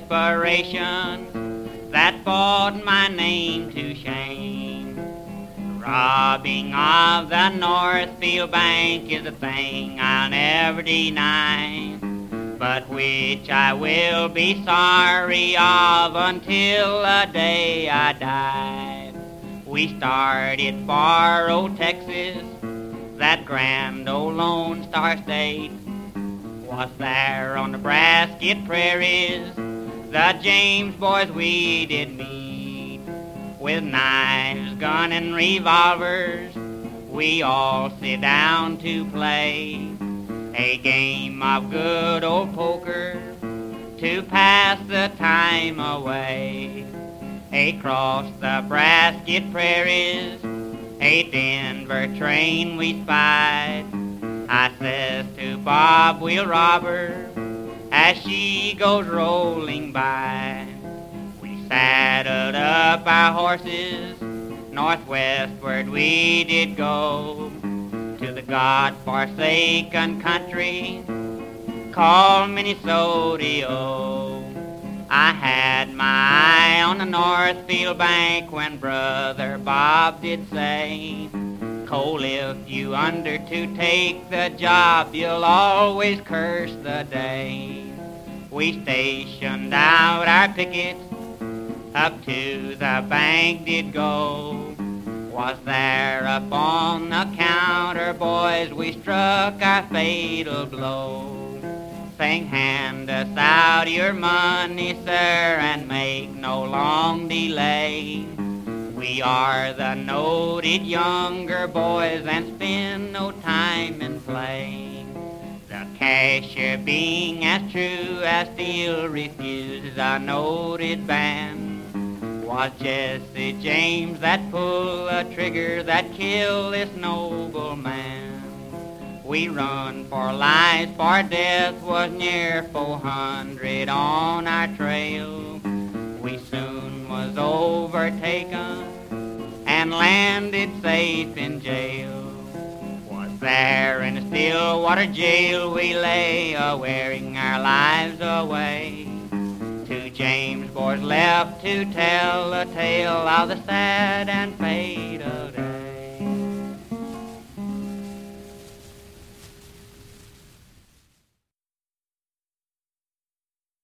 corporation that brought my name to shame. Robbing of the Northfield Bank is a thing I'll never deny, but which I will be sorry of until the day I die. We started for old Texas, that grand old Lone Star State. Was there on the Brasket prairies, the James boys we did meet. With knives, gun, and revolvers, we all sit down to play a game of good old poker to pass the time away. Across the Brasket prairies, a Denver train we spied. I says to Bob, we'll rob her as she goes rolling by. We saddled up our horses, northwestward we did go, to the God-forsaken country called Minnesota. I had my eye on the Northfield Bank when Brother Bob did say, Cole, if you undertake the job, you'll always curse the day. We stationed out our pickets, up to the bank did go. Was there up on the counter, boys, we struck our fatal blow. Saying, hand us out your money, sir, and make no long delay. We are the noted younger boys and spend no time in play. The cashier, being as true as steel, refuses a noted band. Was Jesse James that pulled the trigger that killed this noble man? We run for life, for death was near 400 on our trail. We soon was overtaken and landed safe in jail. Was there in the Stillwater jail we lay, wearing our lives away. Two James boys left to tell the tale of the sad and fatal day.